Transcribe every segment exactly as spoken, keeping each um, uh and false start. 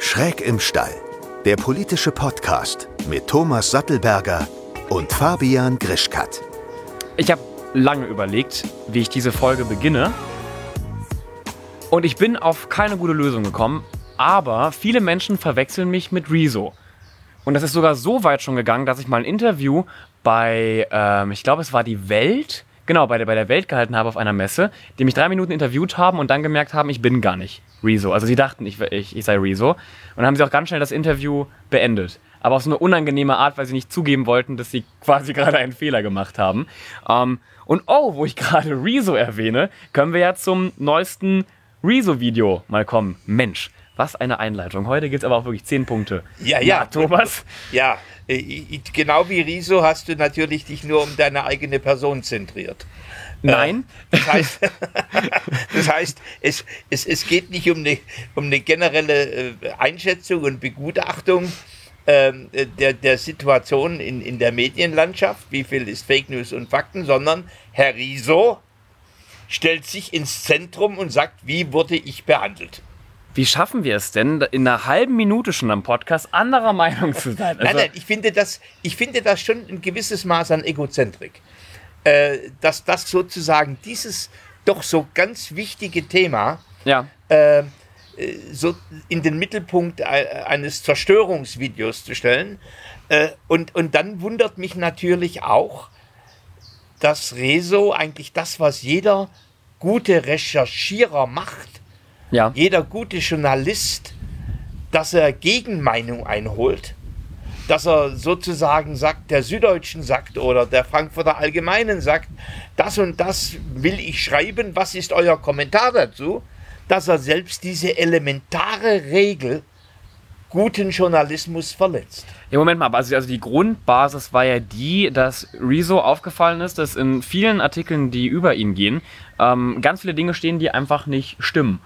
Schräg im Stall, der politische Podcast mit Thomas Sattelberger und Fabian Grischkat. Ich habe lange überlegt, wie ich diese Folge beginne. Und ich bin auf keine gute Lösung gekommen. Aber viele Menschen verwechseln mich mit Rezo. Und das ist sogar so weit schon gegangen, dass ich mal ein Interview bei, ähm, ich glaube es war die Welt, genau, bei der, bei der Welt gehalten habe auf einer Messe, die mich drei Minuten interviewt haben und dann gemerkt haben, ich bin gar nicht Rezo. Also sie dachten, ich, ich, ich sei Rezo. Und dann haben sie auch ganz schnell das Interview beendet. Aber auf so eine unangenehme Art, weil sie nicht zugeben wollten, dass sie quasi gerade einen Fehler gemacht haben. Ähm, und oh, wo ich gerade Rezo erwähne, können wir ja zum neuesten Rezo-Video mal kommen. Mensch, was eine Einleitung. Heute gibt es aber auch wirklich zehn Punkte. Ja, ja. Na, Thomas? Ja, genau wie Rezo hast du natürlich dich nur um deine eigene Person zentriert. Nein. Das heißt, das heißt es, es, es geht nicht um eine, um eine generelle Einschätzung und Begutachtung ähm, der, der Situation in, in der Medienlandschaft, wie viel ist Fake News und Fakten, sondern Herr Rezo stellt sich ins Zentrum und sagt, wie wurde ich behandelt? Wie schaffen wir es denn, in einer halben Minute schon am Podcast anderer Meinung zu sein? Also nein, nein, ich finde, das, ich finde das schon ein gewisses Maß an Egozentrik. Äh, dass das sozusagen dieses doch so ganz wichtige Thema ja. äh, so in den Mittelpunkt eines Zerstörungsvideos zu stellen. Äh, und, und dann wundert mich natürlich auch, dass Rezo eigentlich das, was jeder gute Recherchierer macht, ja. jeder gute Journalist, dass er Gegenmeinung einholt, dass er sozusagen sagt, der Süddeutschen sagt oder der Frankfurter Allgemeinen sagt, das und das will ich schreiben, was ist euer Kommentar dazu, dass er selbst diese elementare Regel guten Journalismus verletzt. Ja, Moment mal, also, also die Grundbasis war ja die, dass Rezo aufgefallen ist, dass in vielen Artikeln, die über ihn gehen, ähm, ganz viele Dinge stehen, die einfach nicht stimmen.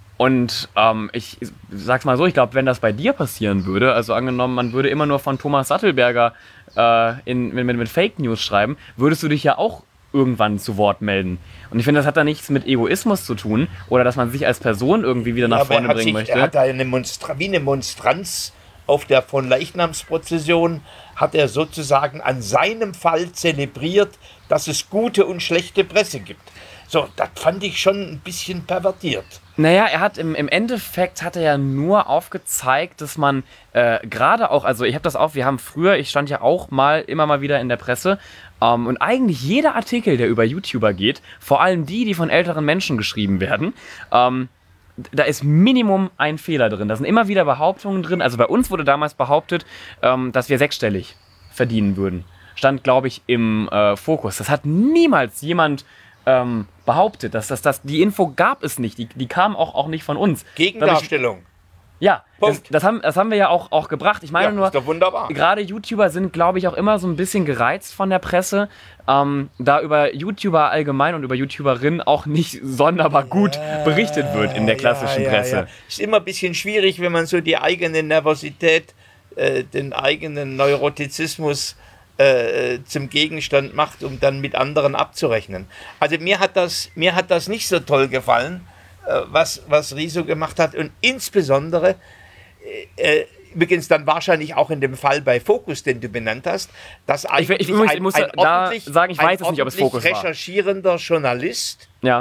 Und ähm, ich sag's mal so, ich glaube, wenn das bei dir passieren würde, also angenommen, man würde immer nur von Thomas Sattelberger äh, in, mit, mit Fake News schreiben, würdest du dich ja auch irgendwann zu Wort melden. Und ich finde, das hat da nichts mit Egoismus zu tun oder dass man sich als Person irgendwie wieder nach ja, vorne bringen sich, möchte. Er hat da eine Monstra- wie eine Monstranz auf der von Leichnamsprozession, hat er sozusagen an seinem Fall zelebriert, dass es gute und schlechte Presse gibt. So, das fand ich schon ein bisschen pervertiert. Naja, er hat im, im Endeffekt hat er ja nur aufgezeigt, dass man äh, gerade auch, also ich habe das auch, wir haben früher, ich stand ja auch mal immer mal wieder in der Presse ähm, und eigentlich jeder Artikel, der über YouTuber geht, vor allem die, die von älteren Menschen geschrieben werden, ähm, da ist Minimum ein Fehler drin. Da sind immer wieder Behauptungen drin. Also bei uns wurde damals behauptet, ähm, dass wir sechsstellig verdienen würden. Stand, glaube ich, im äh, Fokus. Das hat niemals jemand ähm, behauptet. Dass, dass, dass, die Info gab es nicht. Die, die kam auch, auch nicht von uns. Gegendarstellung. Ja, das, das, haben, das haben wir ja auch, auch gebracht. Ich meine ja, nur, ist doch wunderbar. Gerade YouTuber sind, glaube ich, auch immer so ein bisschen gereizt von der Presse, ähm, da über YouTuber allgemein und über YouTuberinnen auch nicht sonderbar gut ja, berichtet wird in der klassischen ja, ja, Presse. Ja. Ist immer ein bisschen schwierig, wenn man so die eigene Nervosität, äh, den eigenen Neurotizismus äh, zum Gegenstand macht, um dann mit anderen abzurechnen. Also mir hat das, mir hat das nicht so toll gefallen, Was, was Rezo gemacht hat und insbesondere, äh, übrigens dann wahrscheinlich auch in dem Fall bei Focus, den du benannt hast, dass eigentlich ich, ich, ich ein, muss ein da sagen, ich weiß es nicht, ob es Focus war. recherchierender Journalist ja.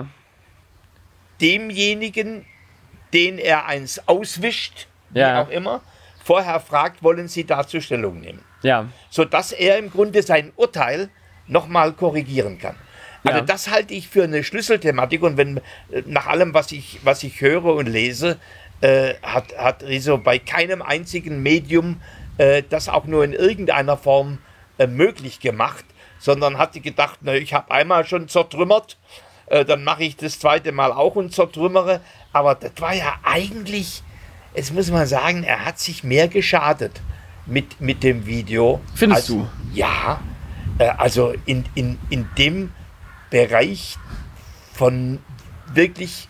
demjenigen, den er eins auswischt, ja. wie auch immer, vorher fragt, wollen Sie dazu Stellung nehmen? Ja. Sodass er im Grunde sein Urteil nochmal korrigieren kann. Also ja. das halte ich für eine Schlüsselthematik und wenn nach allem, was ich, was ich höre und lese, äh, hat, hat Rezo bei keinem einzigen Medium äh, das auch nur in irgendeiner Form äh, möglich gemacht, sondern hat gedacht, na, ich habe einmal schon zertrümmert, äh, dann mache ich das zweite Mal auch und zertrümmere. Aber das war ja eigentlich, jetzt muss man sagen, er hat sich mehr geschadet mit, mit dem Video. Findest als, du? Ja, äh, also in, in, in dem Bereich von wirklich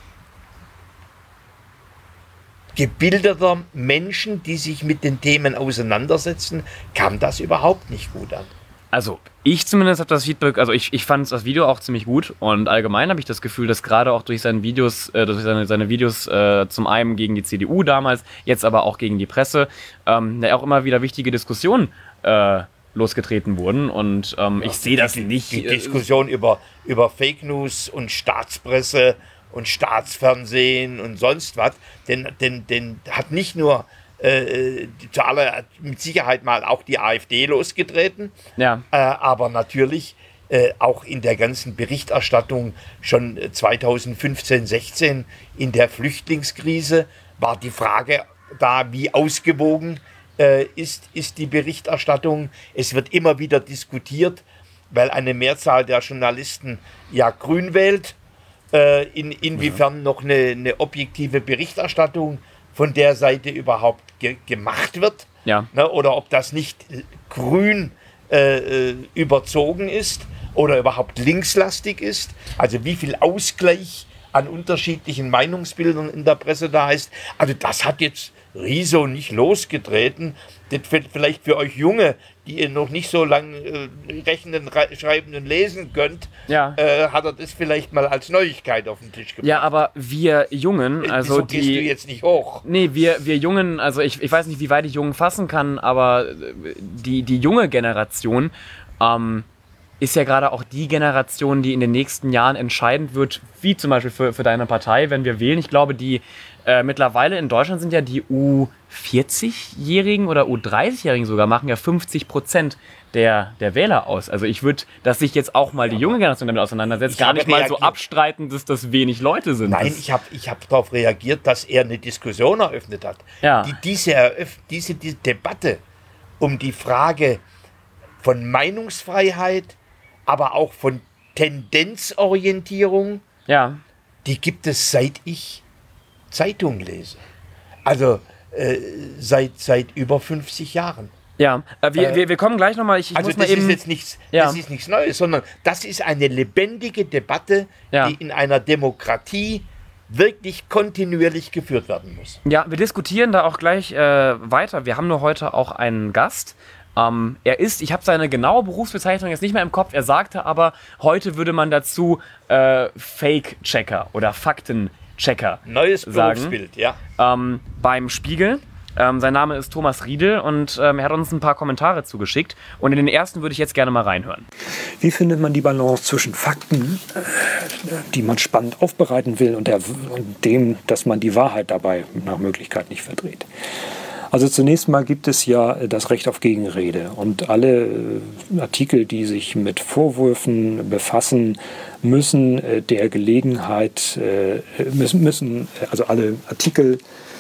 gebildeter Menschen, die sich mit den Themen auseinandersetzen, kam das überhaupt nicht gut an. Also ich zumindest habe das Feedback, also ich, ich fand das Video auch ziemlich gut und allgemein habe ich das Gefühl, dass gerade auch durch seine Videos, äh, durch seine, seine Videos äh, zum einen gegen die C D U damals, jetzt aber auch gegen die Presse, ähm, ja auch immer wieder wichtige Diskussionen äh, losgetreten wurden und ähm, ja, ich sehe das die, nicht. Die Diskussion über, über Fake News und Staatspresse und Staatsfernsehen und sonst was, denn, denn, denn hat nicht nur Äh, zu aller, mit Sicherheit mal auch die AfD losgetreten, ja. äh, aber natürlich äh, auch in der ganzen Berichterstattung schon zweitausendfünfzehn, sechzehn in der Flüchtlingskrise war die Frage da, wie ausgewogen äh, ist, ist die Berichterstattung. Es wird immer wieder diskutiert, weil eine Mehrzahl der Journalisten ja grün wählt, äh, in, inwiefern noch eine, eine objektive Berichterstattung von der Seite überhaupt ge- gemacht wird, ja. ne, oder ob das nicht grün äh, überzogen ist oder überhaupt linkslastig ist, also wie viel Ausgleich an unterschiedlichen Meinungsbildern in der Presse da ist. Also das hat jetzt Riso nicht losgetreten. Das vielleicht für euch Junge, die ihr noch nicht so lange äh, rechnen, schreiben und lesen könnt, ja. äh, hat er das vielleicht mal als Neuigkeit auf den Tisch gebracht. Ja, aber wir Jungen, also Wieso die... gehst du jetzt nicht hoch? Nee, wir, wir Jungen, also ich, ich weiß nicht, wie weit ich Jungen fassen kann, aber die, die junge Generation ähm, ist ja gerade auch die Generation, die in den nächsten Jahren entscheidend wird, wie zum Beispiel für, für deine Partei, wenn wir wählen. Ich glaube, die äh, mittlerweile in Deutschland sind ja die U vierzig-Jährigen oder U dreißig-Jährigen sogar, machen ja fünfzig Prozent der, der Wähler aus. Also ich würde, dass sich jetzt auch mal die junge Generation damit auseinandersetzt, gar nicht mal so abstreiten, dass das wenig Leute sind. Nein, das ich habe ich hab darauf reagiert, dass er eine Diskussion eröffnet hat. Ja. Die, diese, Eröff- diese, diese Debatte um die Frage von Meinungsfreiheit, aber auch von Tendenzorientierung, ja. die gibt es, seit ich Zeitung lese. Also äh, seit, seit über fünfzig Jahren. Ja, äh, wir, äh, wir, wir kommen gleich nochmal. Ich, ich also muss mal das eben, ist jetzt nichts, ja. das ist nichts Neues, sondern das ist eine lebendige Debatte, ja. die in einer Demokratie wirklich kontinuierlich geführt werden muss. Ja, wir diskutieren da auch gleich äh, weiter. Wir haben nur heute auch einen Gast. Ähm, er ist, ich habe seine genaue Berufsbezeichnung jetzt nicht mehr im Kopf, er sagte aber, heute würde man dazu äh, Fake-Checker oder Faktenchecker Neues sagen. Berufsbild, ja. Ähm, beim Spiegel. Ähm, sein Name ist Thomas Riedel und ähm, er hat uns ein paar Kommentare zugeschickt. Und in den ersten würde ich jetzt gerne mal reinhören. Wie findet man die Balance zwischen Fakten, die man spannend aufbereiten will, und, der, und dem, dass man die Wahrheit dabei nach Möglichkeit nicht verdreht? Also zunächst mal gibt es ja das Recht auf Gegenrede, und alle Artikel, die sich mit Vorwürfen befassen, müssen der Gelegenheit, müssen, müssen also alle Artikel,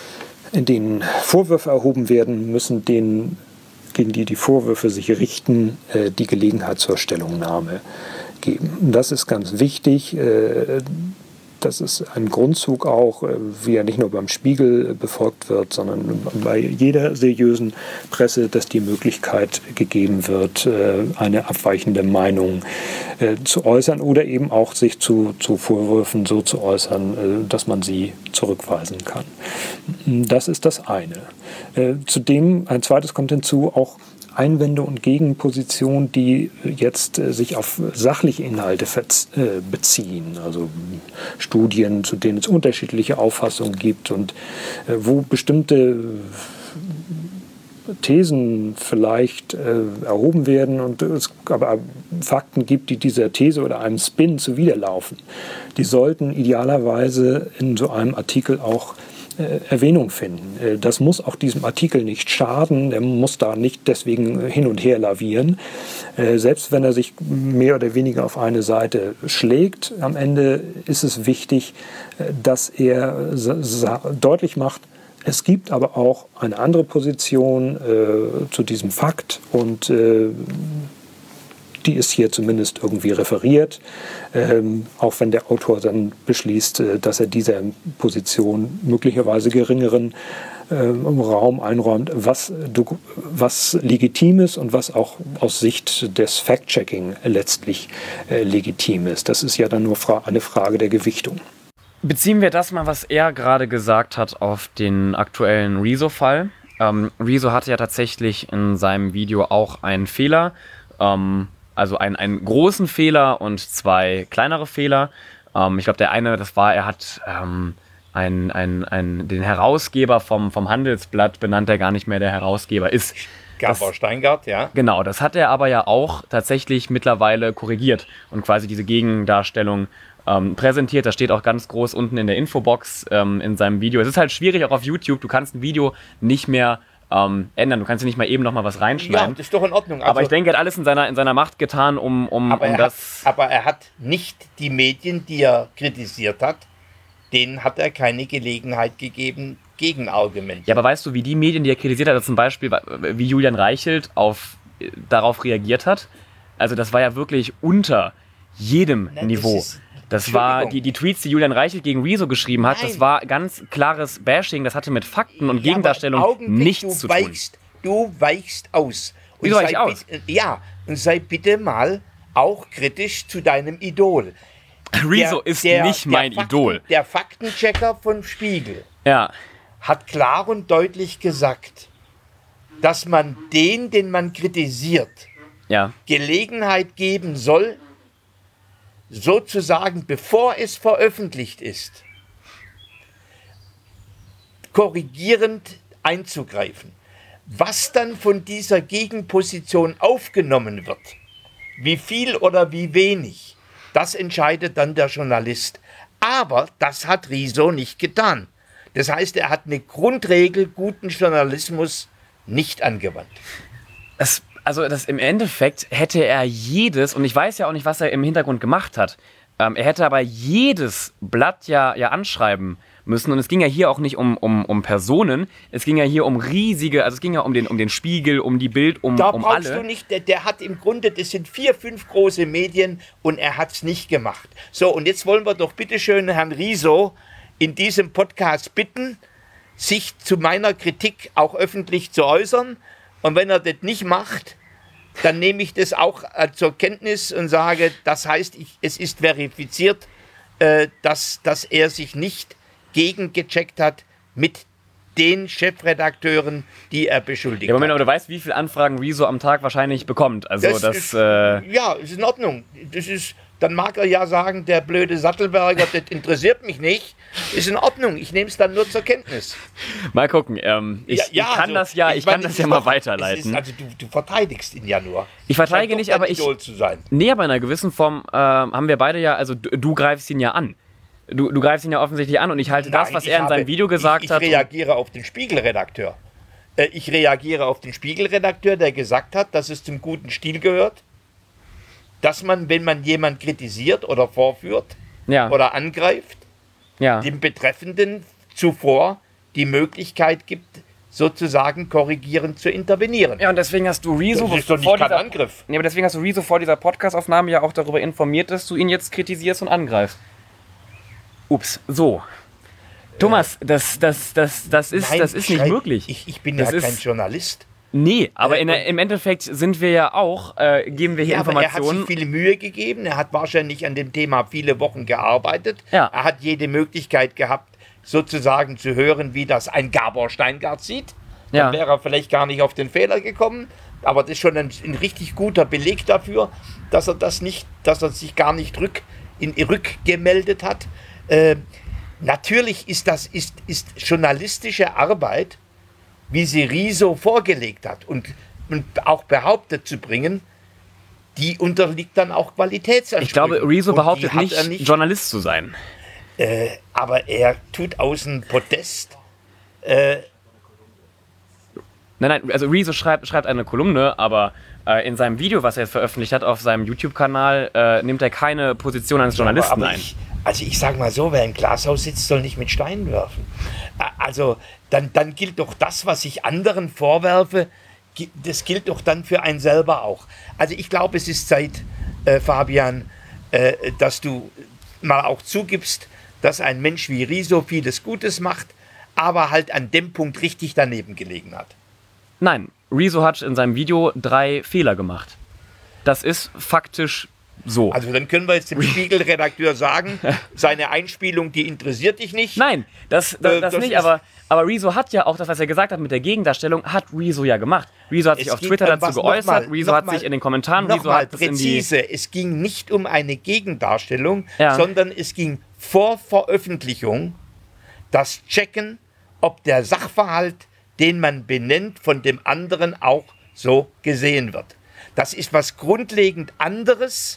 in denen Vorwürfe erhoben werden, müssen denen, gegen die die Vorwürfe sich richten, die Gelegenheit zur Stellungnahme geben. Und das ist ganz wichtig. Das ist ein Grundzug auch, wie er nicht nur beim Spiegel befolgt wird, sondern bei jeder seriösen Presse, dass die Möglichkeit gegeben wird, eine abweichende Meinung zu äußern oder eben auch sich zu, zu Vorwürfen so zu äußern, dass man sie zurückweisen kann. Das ist das eine. Zudem, ein zweites kommt hinzu, auch Einwände und Gegenpositionen, die jetzt äh, sich auf sachliche Inhalte verz- äh, beziehen, also Studien, zu denen es unterschiedliche Auffassungen gibt und äh, wo bestimmte Thesen vielleicht äh, erhoben werden und es aber Fakten gibt, die dieser These oder einem Spin zuwiderlaufen. Die sollten idealerweise in so einem Artikel auch Erwähnung finden. Das muss auch diesem Artikel nicht schaden, der muss da nicht deswegen hin und her lavieren. Selbst wenn er sich mehr oder weniger auf eine Seite schlägt, am Ende ist es wichtig, dass er deutlich macht, es gibt aber auch eine andere Position äh, zu diesem Fakt, und äh, die ist hier zumindest irgendwie referiert, ähm, auch wenn der Autor dann beschließt, äh, dass er dieser Position möglicherweise geringeren äh, Raum einräumt, was, was legitim ist und was auch aus Sicht des Fact-Checking letztlich äh, legitim ist. Das ist ja dann nur fra- eine Frage der Gewichtung. Beziehen wir das mal, was er gerade gesagt hat, auf den aktuellen Rezo-Fall. Ähm, Rezo hatte ja tatsächlich in seinem Video auch einen Fehler Ähm, also einen, einen großen Fehler und zwei kleinere Fehler. Ähm, ich glaube, der eine, das war, er hat ähm, ein, ein, ein, den Herausgeber vom, vom Handelsblatt benannt, der gar nicht mehr der Herausgeber ist. Gabor Das- Steingart, ja. Genau, das hat er aber ja auch tatsächlich mittlerweile korrigiert und quasi diese Gegendarstellung ähm, präsentiert. Das steht auch ganz groß unten in der Infobox ähm, in seinem Video. Es ist halt schwierig auch auf YouTube. Du kannst ein Video nicht mehr ähm, ändern. Du kannst ja nicht mal eben noch mal was Ja, reinschneiden. das ist doch in Ordnung. aber Also, ich denke, er hat alles in seiner, in seiner Macht getan, um, um, aber, um er das... hat, aber er hat nicht die Medien, die er kritisiert hat, denen hat er keine Gelegenheit gegeben, Gegenargumente. Ja, aber weißt du, wie die Medien, die er kritisiert hat, also zum Beispiel, wie Julian Reichelt auf, äh, darauf reagiert hat? Also das war ja wirklich unter jedem Nein, das Niveau. ist- Das war Entschuldigung. die, die Tweets, die Julian Reichelt gegen Rezo geschrieben hat, das Nein. war ganz klares Bashing, das hatte mit Fakten und Ja, Gegendarstellung aber Augenblick, nichts du zu tun. weichst, Du weichst aus. Und Wieso weich sei ich aus? bitte- Ja, und sei bitte mal auch kritisch zu deinem Idol. Rezo Der- ist der- nicht der mein Fakten, Idol. Der Faktenchecker von Spiegel Ja, hat klar und deutlich gesagt, dass man den, den man kritisiert, ja. Gelegenheit geben soll, sozusagen bevor es veröffentlicht ist, korrigierend einzugreifen. Was dann von dieser Gegenposition aufgenommen wird, wie viel oder wie wenig, das entscheidet dann der Journalist. Aber das hat Rezo nicht getan. Das heißt, er hat eine Grundregel guten Journalismus nicht angewandt. Es, also das im Endeffekt hätte er jedes, und ich weiß ja auch nicht, was er im Hintergrund gemacht hat, ähm, er hätte aber jedes Blatt ja, ja anschreiben müssen. Und es ging ja hier auch nicht um, um, um Personen, es ging ja hier um riesige, also es ging ja um den, um den Spiegel, um die Bild, um, Da um brauchst alle. du nicht, der, der hat im Grunde, das sind vier, fünf große Medien und er hat es nicht gemacht. So, und jetzt wollen wir doch bitteschön Herrn Rezo in diesem Podcast bitten, sich zu meiner Kritik auch öffentlich zu äußern. Und wenn er das nicht macht, dann nehme ich das auch äh, zur Kenntnis und sage, das heißt, ich, es ist verifiziert, äh, dass, dass er sich nicht gegengecheckt hat mit den Chefredakteuren, die er beschuldigt Ja, Moment, hat. aber du weißt, wie viele Anfragen Rezo am Tag wahrscheinlich bekommt. Also das, das ist, äh, ja, ist in Ordnung. Das ist, dann mag er ja sagen, der blöde Sattelberger, das interessiert mich nicht. Ist in Ordnung. Ich nehme es dann nur zur Kenntnis. mal gucken. Ähm, ich, ich kann also, das ja, ich, kann meine, das es ja ist mal doch- weiterleiten. Es ist, also du, du verteidigst ihn ja nur. Ich verteidige Scheint nicht, doch aber dein ich- Idol zu sein. Nee, aber in einer gewissen Form äh, haben wir beide ja, also du, du greifst ihn ja an. Du, du greifst ihn ja offensichtlich an und ich halte das, Nein, was ich er in habe- seinem Video gesagt ich, ich hat. reagiere auf den Spiegelredakteur. Äh, Ich reagiere auf den Spiegelredakteur, der gesagt hat, dass es zum guten Stil gehört, dass man, wenn man jemand kritisiert oder vorführt ja, oder angreift, ja. dem Betreffenden zuvor die Möglichkeit gibt, sozusagen korrigierend zu intervenieren. Ja, und deswegen hast du Rezo Das ist doch nicht vor kein dieser, Angriff. Nee, aber deswegen hast du Rezo vor dieser Podcast-Aufnahme ja auch darüber informiert, dass du ihn jetzt kritisierst und angreifst. Ups, so. Thomas, das, das, das, das ist, Nein, das ist nicht schrei- möglich. Ich, ich bin Das ja ist- kein Journalist. Nee, aber Äh, in der, im Endeffekt sind wir ja auch, äh, geben wir hier Ja, aber er hat Informationen. sich viel Mühe gegeben. Er hat wahrscheinlich an dem Thema viele Wochen gearbeitet. Ja. Er hat jede Möglichkeit gehabt, sozusagen zu hören, wie das ein Gabor Steingart sieht. Dann Ja. wäre er vielleicht gar nicht auf den Fehler gekommen. Aber das ist schon ein, ein richtig guter Beleg dafür, dass er das nicht, dass er sich gar nicht rück, in, rückgemeldet hat. Äh, natürlich ist das ist, ist journalistische Arbeit, wie sie Rezo vorgelegt hat und, und auch behauptet zu bringen, die unterliegt dann auch Qualitätsansprüchen. Ich glaube, Rezo Und die behauptet hat nicht, er nicht, Journalist zu sein. äh, aber er tut aus dem Podest. Äh, Nein, nein, also Rezo schreibt, schreibt eine Kolumne, aber äh, in seinem Video, was er jetzt veröffentlicht hat auf seinem YouTube-Kanal, äh, nimmt er keine Position eines Journalisten aber ein. ich, also ich sage mal so, wer im Glashaus sitzt, soll nicht mit Steinen werfen. Ä- Also dann, dann gilt doch das, was ich anderen vorwerfe, gi- das gilt doch dann für einen selber auch. Also ich glaube, es ist Zeit, äh, Fabian, äh, dass du mal auch zugibst, dass ein Mensch wie Rezo vieles Gutes macht, aber halt an dem Punkt richtig daneben gelegen hat. Nein, Rezo hat in seinem Video drei Fehler gemacht. Das ist faktisch so. Also dann können wir jetzt dem Spiegelredakteur sagen, seine Einspielung, die interessiert dich nicht. Nein, das, das, Äh, das, das nicht, ist- aber, Aber Rezo hat ja auch das, was er gesagt hat mit der Gegendarstellung, hat Rezo ja gemacht. Rezo hat sich Es auf ging Twitter um dazu was- geäußert, nochmal, Rezo hat nochmal, sich in den Kommentaren, Rezo Nochmal hat es in die... präzise, es ging nicht um eine Gegendarstellung, Ja. sondern es ging vor Veröffentlichung das Checken, ob der Sachverhalt, den man benennt, von dem anderen auch so gesehen wird. Das ist was grundlegend anderes,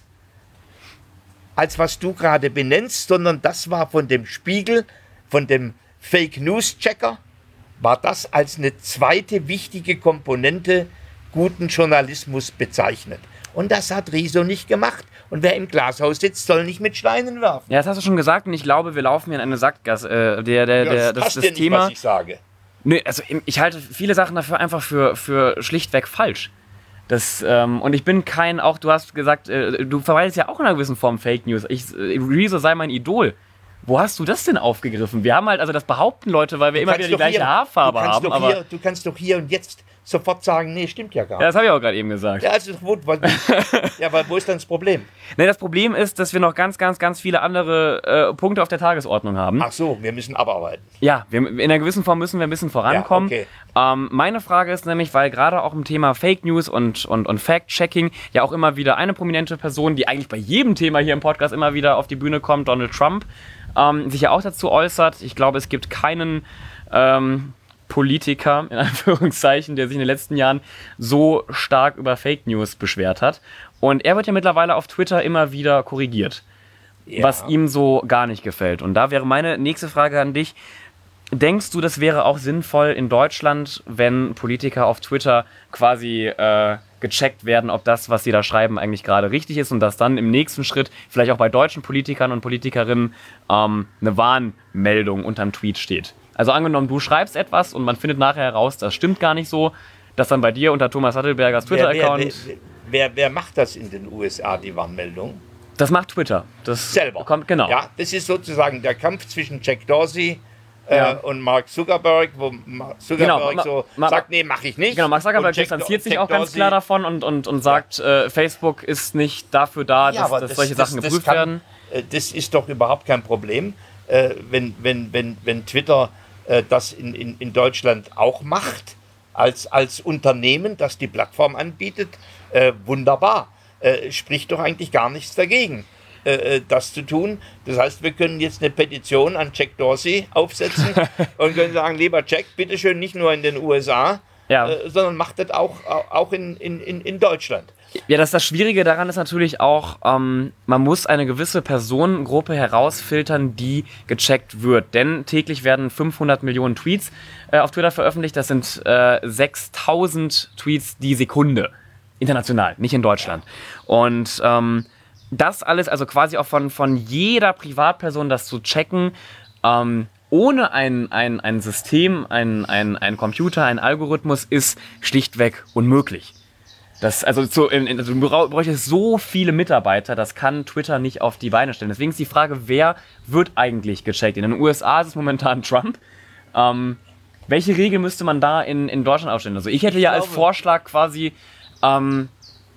als was du gerade benennst, sondern das war von dem Spiegel, von dem Fake News Checker, war das als eine zweite wichtige Komponente guten Journalismus bezeichnet. Und das hat Rezo nicht gemacht. Und wer im Glashaus sitzt, soll nicht mit Steinen werfen. Ja, das hast du schon gesagt und ich glaube, wir laufen hier in eine Sackgasse. Äh, der, der, der, das, passt das dir nicht, Thema... was ich sage. Nö, also ich halte viele Sachen dafür einfach für, für schlichtweg falsch. Das, ähm, und ich bin kein, auch du hast gesagt, äh, du verweilst ja auch in einer gewissen Form Fake News. Ich, äh, Rezo sei mein Idol. Wo hast du das denn aufgegriffen? Wir haben halt, also das behaupten Leute, weil wir Du immer kannst wieder die doch gleiche hier- Haarfarbe du kannst haben. doch Aber hier, du kannst doch hier und jetzt sofort sagen, nee, stimmt ja gar ja, nicht. das habe ich auch gerade eben gesagt. Ja, also, wo, wo, ja, aber wo ist dann das Problem? Nee, das Problem ist, dass wir noch ganz, ganz, ganz viele andere äh, Punkte auf der Tagesordnung haben. Ach so, wir müssen abarbeiten. Ja, wir, in einer gewissen Form müssen wir ein bisschen vorankommen. Ja, okay. ähm, meine Frage ist nämlich, weil gerade auch im Thema Fake News und, und, und Fact-Checking ja auch immer wieder eine prominente Person, die eigentlich bei jedem Thema hier im Podcast immer wieder auf die Bühne kommt, Donald Trump, ähm, sich ja auch dazu äußert. Ich glaube, es gibt keinen ähm, Politiker, in Anführungszeichen, der sich in den letzten Jahren so stark über Fake News beschwert hat. Und er wird ja mittlerweile auf Twitter immer wieder korrigiert, Ja. was ihm so gar nicht gefällt. Und da wäre meine nächste Frage an dich. Denkst du, das wäre auch sinnvoll in Deutschland, wenn Politiker auf Twitter quasi äh, gecheckt werden, ob das, was sie da schreiben, eigentlich gerade richtig ist und dass dann im nächsten Schritt vielleicht auch bei deutschen Politikern und Politikerinnen ähm, eine Warnmeldung unterm Tweet steht? Also angenommen, du schreibst etwas und man findet nachher heraus, das stimmt gar nicht so, dass dann bei dir unter Thomas Sattelbergers Wer, wer, Twitter-Account... wer, wer, wer macht das in den U S A, die Warnmeldung? Das macht Twitter. Das Selber. Kommt, genau. Ja, das ist sozusagen der Kampf zwischen Jack Dorsey äh, Ja. und Mark Zuckerberg, wo Mark Zuckerberg Genau, ma- so ma- sagt, nee, mache ich nicht. Genau, Mark Zuckerberg Und Jack distanziert Do- sich Jack auch ganz Dorsey- klar davon und, und, und sagt, äh, Facebook ist nicht dafür da, Ja, dass, aber dass das- solche das- Sachen das geprüft kann- werden. äh, Das ist doch überhaupt kein Problem, äh, wenn, wenn, wenn, wenn Twitter äh, das in, in, in Deutschland auch macht, als, als Unternehmen, das die Plattform anbietet. Äh, wunderbar. Äh, spricht doch eigentlich gar nichts dagegen, äh, das zu tun. Das heißt, wir können jetzt eine Petition an Jack Dorsey aufsetzen und können sagen, lieber Jack, bitteschön nicht nur in den U S A, Ja. äh, sondern macht das auch, auch in, in, in in Deutschland. Ja, das, das Schwierige daran ist natürlich auch, ähm, man muss eine gewisse Personengruppe herausfiltern, die gecheckt wird. Denn täglich werden fünfhundert Millionen Tweets äh, auf Twitter veröffentlicht. Das sind äh, sechstausend Tweets die Sekunde. International, nicht in Deutschland. Und ähm, das alles, also quasi auch von, von jeder Privatperson das zu checken, ähm, ohne ein, ein, ein System, ein, ein, ein Computer, ein Algorithmus, ist schlichtweg unmöglich. Das, also, so, in, in, also du brauch- bräuchtest so viele Mitarbeiter, das kann Twitter nicht auf die Beine stellen. Deswegen ist die Frage, wer wird eigentlich gecheckt? In den U S A ist es momentan Trump. Ähm, welche Regel müsste man da in, in Deutschland aufstellen? Also ich hätte Ich ja als glaube- Vorschlag quasi ähm,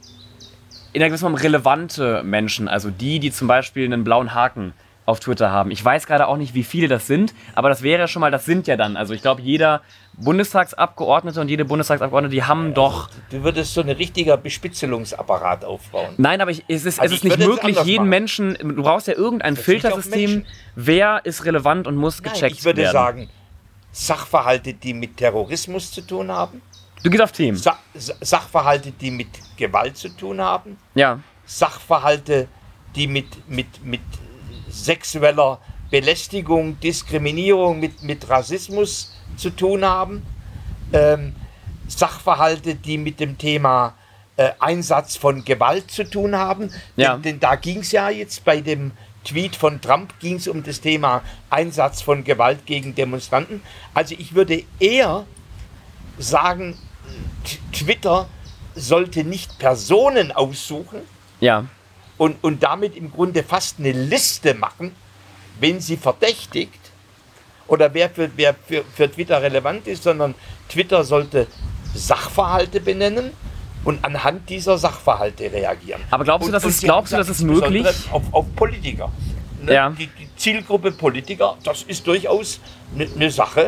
in einer gewissen Form relevante Menschen, also die, die zum Beispiel einen blauen Haken auf Twitter haben. Ich weiß gerade auch nicht, wie viele das sind, aber das wäre schon mal, das sind ja dann, also ich glaube, jeder Bundestagsabgeordnete und jede Bundestagsabgeordnete, die haben doch... Du würdest so ein richtiger Bespitzelungsapparat aufbauen. Nein, aber ich, es ist, Also es ist ich nicht würde es möglich, anders jeden machen. Menschen, du brauchst ja irgendein Das liegt auf Filtersystem, Menschen. wer ist relevant und muss Nein, gecheckt ich würde werden. sagen, Sachverhalte, die mit Terrorismus zu tun haben, Du gehst auf Themen. Sa Sa- Sachverhalte, die mit Gewalt zu tun haben, Ja, Sachverhalte, die mit, mit, mit sexueller Belästigung, Diskriminierung, mit, mit Rassismus zu tun haben, ähm, Sachverhalte, die mit dem Thema äh, Einsatz von Gewalt zu tun haben. Ja. Denn, denn da ging es ja jetzt bei dem Tweet von Trump, ging es um das Thema Einsatz von Gewalt gegen Demonstranten. Also ich würde eher sagen, T- Twitter sollte nicht Personen aussuchen ja. und, und damit im Grunde fast eine Liste machen, wen sie verdächtigt oder wer für, wer für, für Twitter relevant ist, sondern Twitter sollte Sachverhalte benennen und anhand dieser Sachverhalte reagieren. Aber glaubst du, Und- das und ist- sie glaubst du, haben das ist gesagt, möglich? insbesondere Auf, auf Politiker. Ne? Ja. Die, die Zielgruppe Politiker, das ist durchaus eine ne Sache,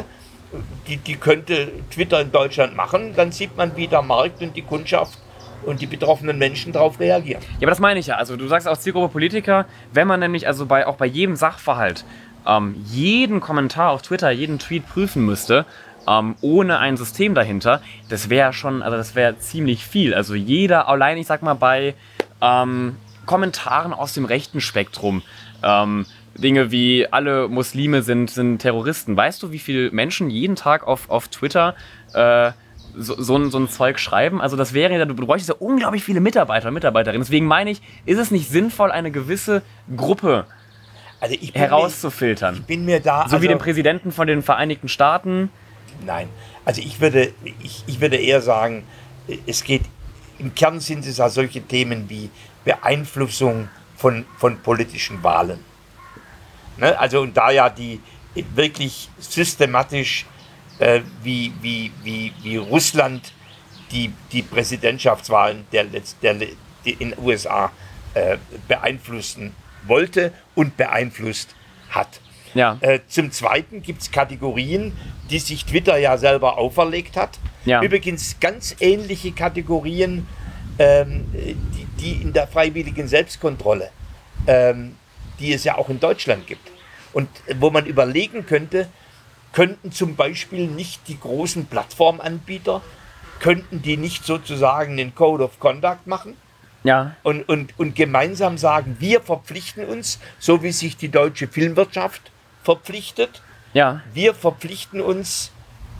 die, die könnte Twitter in Deutschland machen, dann sieht man, wie der Markt und die Kundschaft und die betroffenen Menschen darauf reagieren. Ja, aber das meine ich ja. Also du sagst auch Zielgruppe Politiker, wenn man nämlich also bei, auch bei jedem Sachverhalt ähm, jeden Kommentar auf Twitter, jeden Tweet prüfen müsste, ähm, ohne ein System dahinter, das wäre schon, also das wäre ziemlich viel. Also jeder, allein ich sag mal bei ähm, Kommentaren aus dem rechten Spektrum, ähm, Dinge wie alle Muslime sind, sind Terroristen. Weißt du, wie viele Menschen jeden Tag auf, auf Twitter äh, so, so, ein, so ein Zeug schreiben? Also das wäre ja, du bräuchtest ja unglaublich viele Mitarbeiter und Mitarbeiterinnen. Deswegen meine ich, ist es nicht sinnvoll, eine gewisse Gruppe also ich bin herauszufiltern? Mir, ich bin mir da... So also, wie den Präsidenten von den Vereinigten Staaten? Nein, also ich würde, ich, ich würde eher sagen, es geht, im Kern sind es ja solche Themen wie Beeinflussung von, von politischen Wahlen. Ne? Also und da ja die wirklich systematisch äh, wie, wie, wie, wie Russland die, die Präsidentschaftswahlen der, der, die in den U S A äh, beeinflussen wollte und beeinflusst hat. Ja. Äh, zum Zweiten gibt es Kategorien, die sich Twitter ja selber auferlegt hat. Ja. Übrigens ganz ähnliche Kategorien, ähm, die, die in der freiwilligen Selbstkontrolle, ähm, die es ja auch in Deutschland gibt. Und wo man überlegen könnte, könnten zum Beispiel nicht die großen Plattformanbieter, könnten die nicht sozusagen den Code of Conduct machen? Ja. Und, und, und gemeinsam sagen, wir verpflichten uns, so wie sich die deutsche Filmwirtschaft verpflichtet, Ja. wir verpflichten uns,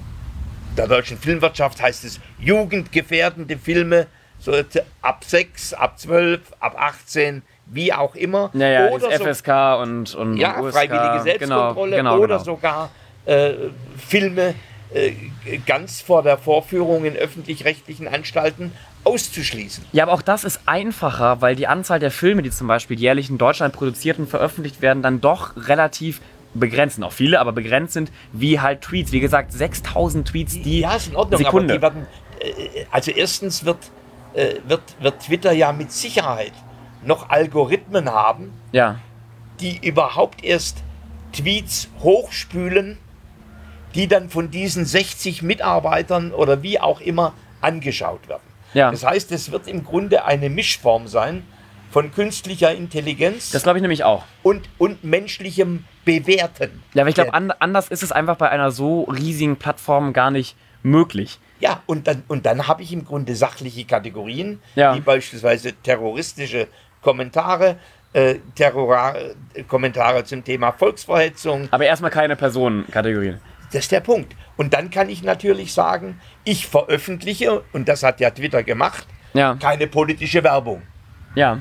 der deutschen Filmwirtschaft heißt es, jugendgefährdende Filme, so ab sechs, ab zwölf, ab achtzehn, wie auch immer. Ja, ja, oder das so, F S K und, und ja, U S K. freiwillige Selbstkontrolle genau, genau, oder genau. sogar äh, Filme äh, ganz vor der Vorführung in öffentlich-rechtlichen Anstalten auszuschließen. Ja, aber auch das ist einfacher, weil die Anzahl der Filme, die zum Beispiel jährlich in Deutschland produziert und veröffentlicht werden, dann doch relativ begrenzt sind. Auch viele, aber begrenzt sind, wie halt Tweets. Wie gesagt, sechstausend Tweets die Ja, ist in Ordnung, Sekunde. aber die werden, äh, also erstens wird, äh, wird, wird Twitter ja mit Sicherheit noch Algorithmen haben, Ja, die überhaupt erst Tweets hochspülen, die dann von diesen sechzig Mitarbeitern oder wie auch immer angeschaut werden. ja. Das heißt, es wird im Grunde eine Mischform sein von künstlicher Intelligenz Das glaube ich nämlich auch. und, und menschlichem Bewerten. Ja, aber ich glaube, an, anders ist es einfach bei einer so riesigen Plattform gar nicht möglich. Ja, und dann, und dann habe ich im Grunde sachliche Kategorien, Ja. wie beispielsweise terroristische Kommentare, äh, Terror, äh, Kommentare zum Thema Volksverhetzung. Aber erstmal keine Personenkategorien. Das ist der Punkt. Und dann kann ich natürlich sagen, ich veröffentliche, und das hat ja Twitter gemacht, Ja, keine politische Werbung. ja.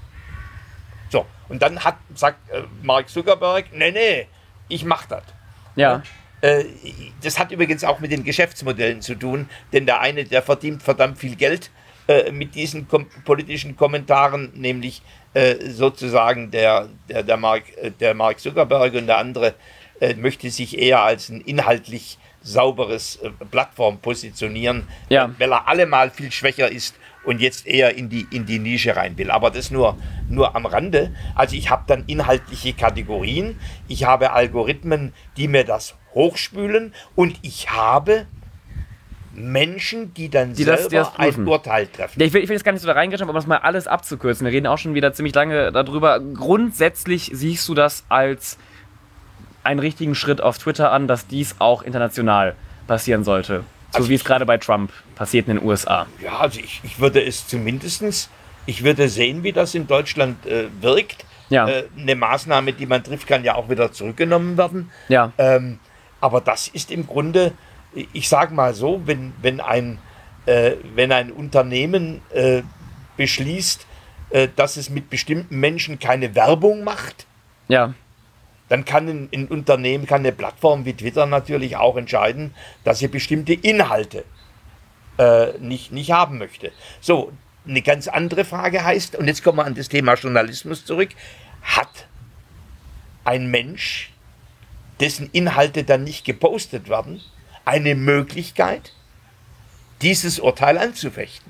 So, und dann hat, sagt äh, Mark Zuckerberg, nee, nee, ich mach das. Ja, Äh, das hat übrigens auch mit den Geschäftsmodellen zu tun, denn der eine, der verdient verdammt viel Geld äh, mit diesen kom- politischen Kommentaren, nämlich äh, sozusagen der, der, der, Mark, äh, der Mark Zuckerberg, und der andere äh, möchte sich eher als ein inhaltlich sauberes äh, Plattform positionieren, Ja. weil er allemal viel schwächer ist und jetzt eher in die, in die Nische rein will. Aber das nur, nur am Rande. Also ich habe dann inhaltliche Kategorien, ich habe Algorithmen, die mir das hochspülen, und ich habe Menschen, die dann Die das- selber die das prüfen. ein Urteil treffen. Ja, ich will, ich will jetzt gar nicht so da reingehen, aber um das mal alles abzukürzen. Wir reden auch schon wieder ziemlich lange darüber. Grundsätzlich siehst du das als einen richtigen Schritt auf Twitter an, dass dies auch international passieren sollte. So Also wie es ich- gerade bei Trump passiert in den U S A. Ja, also ich, ich würde es zumindestens, ich würde sehen, wie das in Deutschland äh, wirkt. Ja. Äh, eine Maßnahme, die man trifft, kann ja auch wieder zurückgenommen werden. Ja, Ähm, aber das ist im Grunde, ich sage mal so, wenn, wenn, ein, äh, wenn ein Unternehmen äh, beschließt, äh, dass es mit bestimmten Menschen keine Werbung macht, ja, dann kann ein, ein Unternehmen, kann eine Plattform wie Twitter natürlich auch entscheiden, dass sie bestimmte Inhalte äh, nicht, nicht haben möchte. So, eine ganz andere Frage heißt, und jetzt kommen wir an das Thema Journalismus zurück, hat ein Mensch, dessen Inhalte dann nicht gepostet werden, eine Möglichkeit, dieses Urteil anzufechten?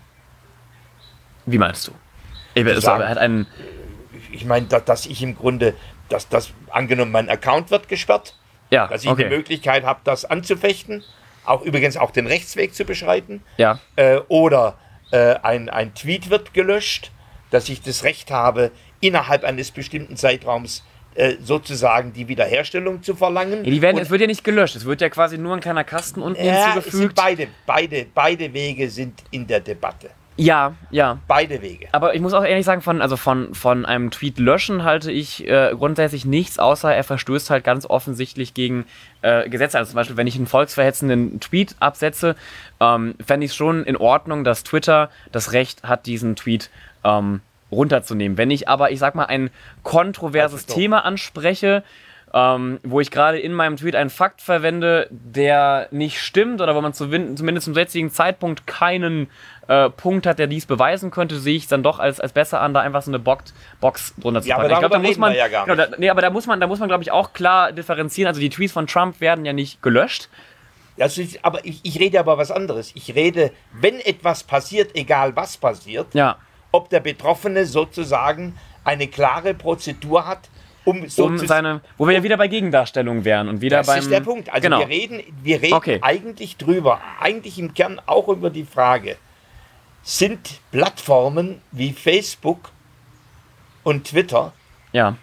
wie meinst du? Ich, es sagen- hat einen, Ich meine, da, dass ich im Grunde, dass das, angenommen, mein Account wird gesperrt, Ja, dass ich okay. die Möglichkeit habe, das anzufechten, auch übrigens auch den Rechtsweg zu beschreiten. Ja. Äh, oder äh, ein, ein Tweet wird gelöscht, dass ich das Recht habe, innerhalb eines bestimmten Zeitraums äh, sozusagen die Wiederherstellung zu verlangen. Ja, die werden, Und, es wird ja nicht gelöscht, es wird ja quasi nur ein kleiner Kasten unten ja, es sind hinzugefügt. beide, beide, beide Wege sind in der Debatte. Ja, ja. Beide Wege. Aber ich muss auch ehrlich sagen, von, also von, von einem Tweet löschen halte ich äh, grundsätzlich nichts, außer er verstößt halt ganz offensichtlich gegen äh, Gesetze. Also zum Beispiel, wenn ich einen volksverhetzenden Tweet absetze, ähm, fände ich es schon in Ordnung, dass Twitter das Recht hat, diesen Tweet ähm, runterzunehmen. Wenn ich aber, ich sag mal, ein kontroverses Thema anspreche, ähm, wo ich gerade in meinem Tweet einen Fakt verwende, der nicht stimmt oder wo man zumindest zum jetzigen Zeitpunkt keinen äh, Punkt hat, der dies beweisen könnte, sehe ich es dann doch als, als besser an, da einfach so eine Box, Box drunter zu Ja, packen. aber Ich glaube, da darüber muss man, reden wir ja gar genau, da, nee, aber da muss man, da muss man, glaube ich, auch klar differenzieren. Also die Tweets von Trump werden ja nicht gelöscht. Das ist, aber ich, ich rede aber was anderes. Ich rede, wenn etwas passiert, egal was passiert, Ja. ob der Betroffene sozusagen eine klare Prozedur hat, um so Um zu seine, wo wir ja wieder bei Gegendarstellung wären und wieder Das beim. ist der Punkt. Also genau. wir reden, wir reden Okay. eigentlich drüber, eigentlich im Kern auch über die Frage, sind Plattformen wie Facebook und Twitter Ja.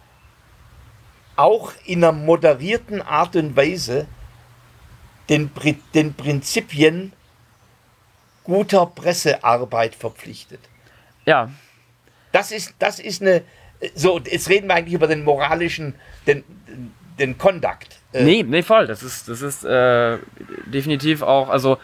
auch in einer moderierten Art und Weise den, Pri- den Prinzipien guter Pressearbeit verpflichtet? Ja. Das ist, das ist eine, so, jetzt reden wir eigentlich über den moralischen, den, den Conduct. Äh, Nee, nee, voll. Das ist, das ist äh, definitiv auch, also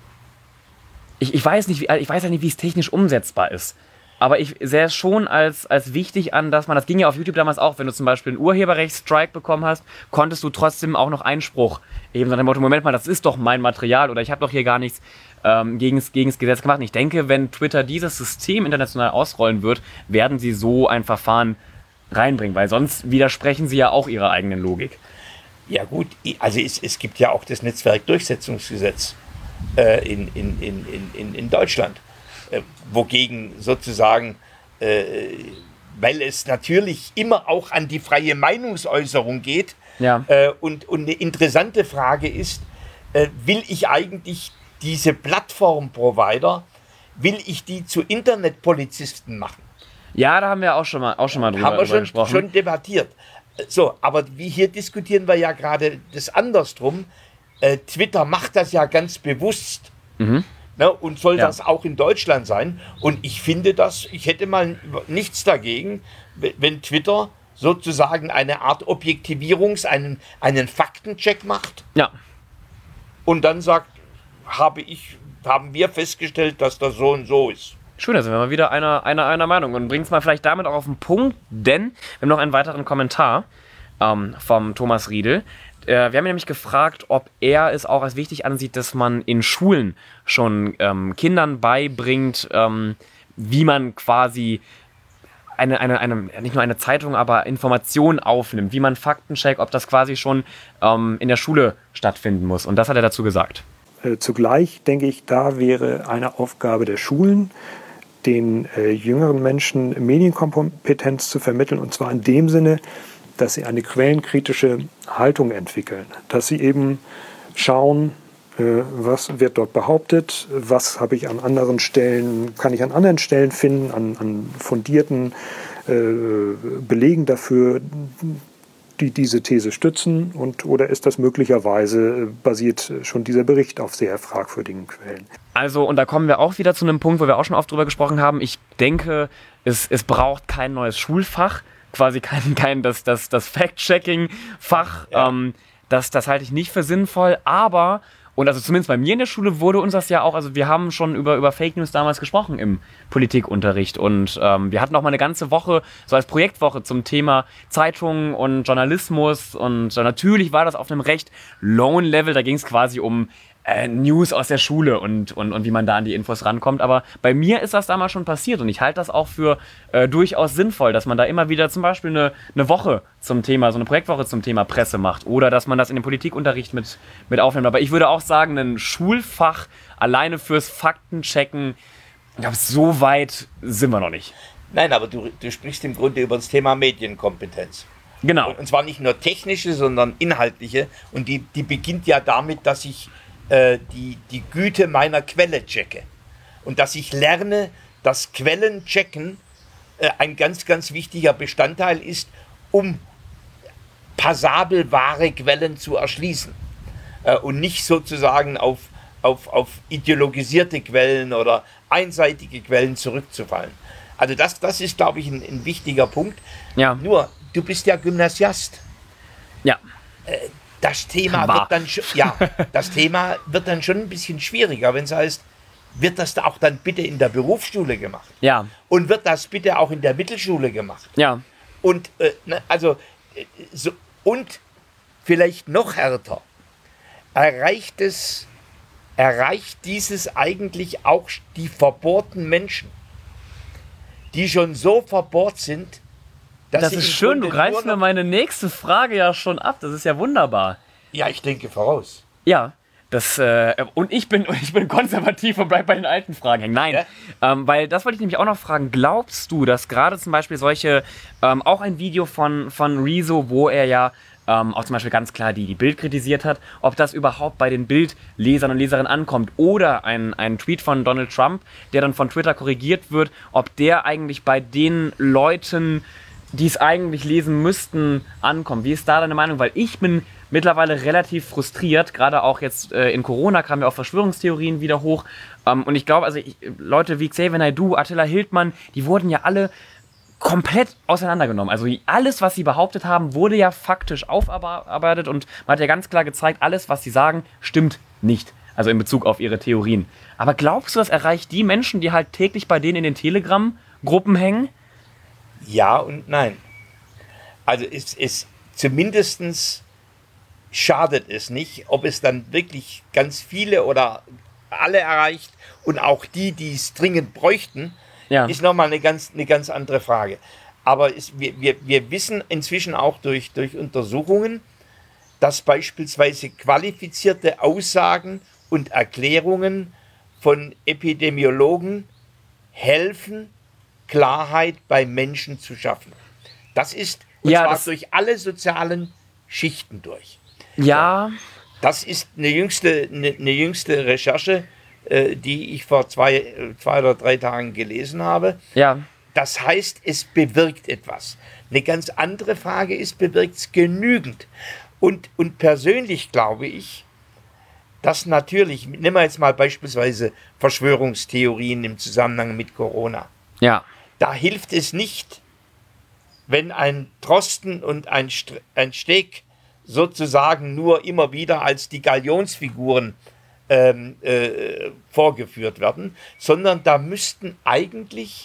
ich, ich weiß nicht, wie, ich weiß ja nicht, wie es technisch umsetzbar ist. Aber ich sehe es schon als, als wichtig an, dass man, das ging ja auf YouTube damals auch, wenn du zum Beispiel einen Urheberrechtsstrike bekommen hast, konntest du trotzdem auch noch Einspruch eben nach dem Motto, Moment mal, das ist doch mein Material oder ich habe doch hier gar nichts ähm, gegen das Gesetz gemacht. Und ich denke, wenn Twitter dieses System international ausrollen wird, werden sie so ein Verfahren reinbringen, weil sonst widersprechen sie ja auch ihrer eigenen Logik. Ja gut, also es, es gibt ja auch das Netzwerkdurchsetzungsgesetz äh, in, in, in, in, in Deutschland, äh, wogegen sozusagen, äh, weil es natürlich immer auch an die freie Meinungsäußerung geht, Ja. äh, und, und eine interessante Frage ist, äh, will ich eigentlich diese Plattform-Provider, will ich die zu Internetpolizisten machen? Ja, da haben wir auch schon mal, auch schon mal drüber, Haben wir drüber schon, gesprochen. schon debattiert. So, aber wie hier diskutieren wir ja gerade das andersrum. Äh, Twitter macht das ja ganz bewusst, Mhm. ne, und soll Ja. das auch in Deutschland sein. Und ich finde das, ich hätte mal nichts dagegen, w- wenn Twitter sozusagen eine Art Objektivierungs-, einen, einen Faktencheck macht Ja. und dann sagt, habe ich, haben wir festgestellt, dass das so und so ist. Schön, da sind wir mal wieder einer, einer, einer Meinung und bringen es mal vielleicht damit auch auf den Punkt, denn wir haben noch einen weiteren Kommentar ähm, vom Thomas Riedel. Äh, wir haben ihn nämlich gefragt, ob er es auch als wichtig ansieht, dass man in Schulen schon ähm, Kindern beibringt, ähm, wie man quasi eine, eine, eine, nicht nur eine Zeitung, aber Informationen aufnimmt, wie man Fakten checkt, ob das quasi schon ähm, in der Schule stattfinden muss. Und das hat er dazu gesagt. Äh, Zugleich denke ich, da wäre eine Aufgabe der Schulen, den äh, jüngeren Menschen Medienkompetenz zu vermitteln, und zwar in dem Sinne, dass sie eine quellenkritische Haltung entwickeln, dass sie eben schauen, äh, was wird dort behauptet, was habe ich an anderen Stellen, kann ich an anderen Stellen finden, an, an fundierten äh, Belegen dafür, die diese These stützen, und oder ist das möglicherweise, basiert schon dieser Bericht auf sehr fragwürdigen Quellen. Also, und da kommen wir auch wieder zu einem Punkt, wo wir auch schon oft drüber gesprochen haben. Ich denke, es, es braucht kein neues Schulfach, quasi kein, kein das, das, das Fact-Checking-Fach. Ja. Ähm, das, das halte ich nicht für sinnvoll, aber, und also zumindest bei mir in der Schule wurde uns das ja auch, also wir haben schon über, über Fake News damals gesprochen im Politikunterricht und ähm, wir hatten auch mal eine ganze Woche, so als Projektwoche zum Thema Zeitungen und Journalismus, und äh, natürlich war das auf einem recht lowen Level, da ging es quasi um äh, News aus der Schule und, und, und wie man da an die Infos rankommt, aber bei mir ist das damals schon passiert und ich halte das auch für äh, durchaus sinnvoll, dass man da immer wieder zum Beispiel eine, eine Woche zum Thema, so eine Projektwoche zum Thema Presse macht oder dass man das in den Politikunterricht mit, mit aufnimmt. Aber ich würde auch sagen, ein Schulfach alleine fürs Faktenchecken, ich glaube, so weit sind wir noch nicht. Nein, aber du, du sprichst im Grunde über das Thema Medienkompetenz. Genau. Und zwar nicht nur technische, sondern inhaltliche. Und die, die beginnt ja damit, dass ich äh, die, die Güte meiner Quelle checke. Und dass ich lerne, dass Quellen checken äh, ein ganz, ganz wichtiger Bestandteil ist, um passabel wahre Quellen zu erschließen. Äh, und nicht sozusagen auf, auf, auf ideologisierte Quellen oder einseitige Quellen zurückzufallen. Also das, das ist, glaube ich, ein, ein wichtiger Punkt. Ja. Nur, du bist ja Gymnasiast. Ja. Das Thema War. wird dann schon, ja, das Thema wird dann schon ein bisschen schwieriger, wenn es heißt, wird das da auch dann bitte in der Berufsschule gemacht? Ja. Und wird das bitte auch in der Mittelschule gemacht? Ja. Und äh, ne, also äh, so, und vielleicht noch härter, erreicht es, erreicht dieses eigentlich auch die verbohrten Menschen, die schon so verbohrt sind, dass Das sie ist im schön, du Grunde greifst nur mir noch- meine nächste Frage ja schon ab. Das ist ja wunderbar. Ja, ich denke voraus. Ja, das, äh, und ich bin, und ich bin konservativ und bleib bei den alten Fragen hängen. Nein, Ja? ähm, weil das wollte ich nämlich auch noch fragen. Glaubst du, dass gerade zum Beispiel solche, ähm, auch ein Video von, von Rezo, wo er ja ähm, auch zum Beispiel ganz klar die, die Bild kritisiert hat, ob das überhaupt bei den Bildlesern und Leserinnen ankommt, oder ein, ein Tweet von Donald Trump, der dann von Twitter korrigiert wird, ob der eigentlich bei den Leuten, die es eigentlich lesen müssten, ankommen. Wie ist da deine Meinung? Weil ich bin mittlerweile relativ frustriert, gerade auch jetzt äh, in Corona kamen ja auch Verschwörungstheorien wieder hoch. Ähm, und ich glaube, also ich, Leute wie Xavier Naidoo, Attila Hildmann, die wurden ja alle komplett auseinandergenommen. Also alles, was sie behauptet haben, wurde ja faktisch aufarbeitet und man hat ja ganz klar gezeigt, alles, was sie sagen, stimmt nicht. Also in Bezug auf ihre Theorien. Aber glaubst du, das erreicht die Menschen, die halt täglich bei denen in den Telegram-Gruppen hängen? Ja und nein. Also es ist zumindest schadet es nicht, ob es dann wirklich ganz viele oder alle erreicht und auch die, die es dringend bräuchten, Ja. ist nochmal eine ganz, eine ganz andere Frage. Aber es, wir, wir, wir wissen inzwischen auch durch, durch Untersuchungen, dass beispielsweise qualifizierte Aussagen und Erklärungen von Epidemiologen helfen, Klarheit bei Menschen zu schaffen. Das ist und Ja, zwar das- durch alle sozialen Schichten durch. Ja, Das ist eine jüngste, eine, eine jüngste Recherche, äh, die ich vor zwei, äh, zwei oder drei Tagen gelesen habe. ja, Das heißt, es bewirkt etwas. Eine ganz andere Frage ist, bewirkt es genügend? Und, und persönlich glaube ich, dass natürlich, nehmen wir jetzt mal beispielsweise Verschwörungstheorien im Zusammenhang mit Corona. ja, Da hilft es nicht, wenn ein Drosten und ein, St- ein Steg sozusagen nur immer wieder als die Galionsfiguren ähm, äh, vorgeführt werden, sondern da müssten eigentlich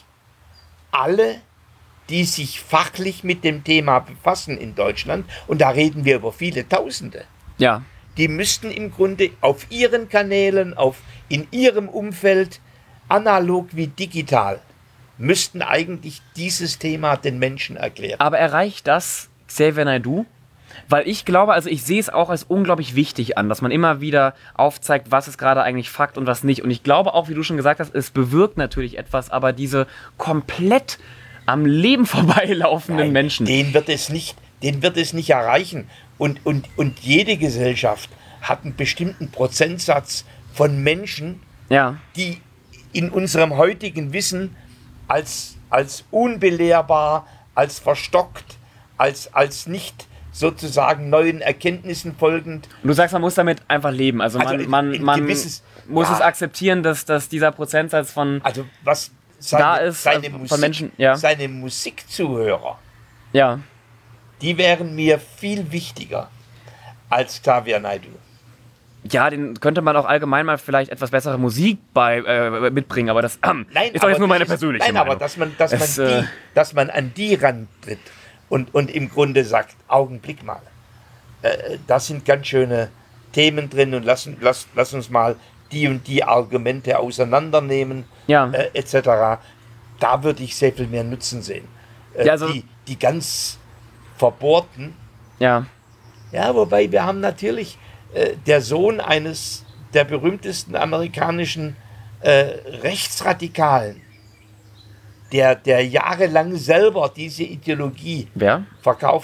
alle, die sich fachlich mit dem Thema befassen in Deutschland, und da reden wir über viele Tausende, ja. die müssten im Grunde auf ihren Kanälen, auf, in ihrem Umfeld, analog wie digital, müssten eigentlich dieses Thema den Menschen erklären. Aber erreicht das Xavier Naidoo? Weil ich glaube, also ich sehe es auch als unglaublich wichtig an, dass man immer wieder aufzeigt, was ist gerade eigentlich Fakt und was nicht. Und ich glaube auch, wie du schon gesagt hast, es bewirkt natürlich etwas, aber diese komplett am Leben vorbeilaufenden Nein, Menschen. Den wird es nicht, den wird es nicht erreichen. Und, und, und jede Gesellschaft hat einen bestimmten Prozentsatz von Menschen, Ja, die in unserem heutigen Wissen als, als unbelehrbar, als verstockt, als, als nicht sozusagen neuen Erkenntnissen folgend. und du sagst, man muss damit einfach leben. Also man, Also in- man, in man gewisses- muss ja. es akzeptieren, dass, dass dieser Prozentsatz von, Also was seine, Da ist, seine, äh, von Musik, Menschen, ja. seine Musikzuhörer, ja, die wären mir viel wichtiger als Xavier Naidoo. ja, den könnte man auch allgemein mal vielleicht etwas bessere Musik bei, äh, mitbringen, aber das ähm, Nein, ist doch jetzt aber nur meine das ist- persönliche Nein, Meinung. aber dass man, dass, Es, man äh, die, dass man an die rantritt und, und im Grunde sagt, Augenblick mal, äh, da sind ganz schöne Themen drin und lass, lass, lass uns mal die und die Argumente auseinandernehmen, Ja. äh, et cetera. Da würde ich sehr viel mehr Nutzen sehen. Äh, Ja, also- die, die ganz Verbohrten, ja, ja, wobei wir haben natürlich äh, der Sohn eines der berühmtesten amerikanischen äh, Rechtsradikalen, der, der jahrelang selber diese Ideologie wer? verkauft hat,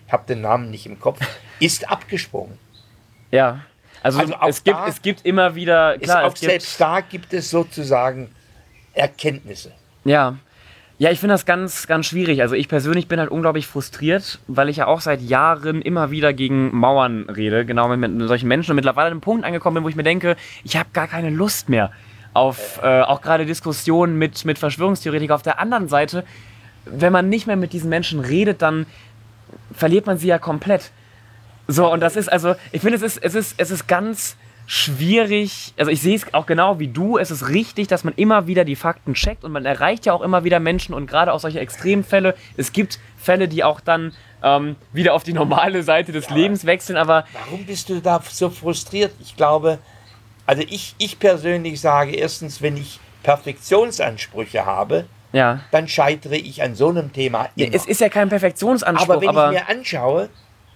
ich habe den Namen nicht im Kopf, ist abgesprungen. Ja, also, Also auch es, gibt, da es gibt immer wieder, klar, ist auch es gibt, selbst da gibt es sozusagen Erkenntnisse. ja. Ja, ich finde das ganz, ganz schwierig. Also ich persönlich bin halt unglaublich frustriert, weil ich ja auch seit Jahren immer wieder gegen Mauern rede, genau mit, mit solchen Menschen und mittlerweile an einem Punkt angekommen bin, wo ich mir denke, ich habe gar keine Lust mehr auf äh, auch gerade Diskussionen mit, mit Verschwörungstheoretikern. Auf der anderen Seite, wenn man nicht mehr mit diesen Menschen redet, dann verliert man sie ja komplett. So, und das ist also, ich finde, es ist, es ist, es ist ganz schwierig, also ich sehe es auch genau wie du, es ist richtig, dass man immer wieder die Fakten checkt und man erreicht ja auch immer wieder Menschen und gerade auch solche Extremfälle, es gibt Fälle, die auch dann ähm, wieder auf die normale Seite des ja, Lebens wechseln, aber... Warum bist du da so frustriert? Ich glaube, also ich, ich persönlich sage erstens, wenn ich Perfektionsansprüche habe, ja. dann scheitere ich an so einem Thema immer. Ja, es ist ja kein Perfektionsanspruch, aber wenn aber ich mir anschaue,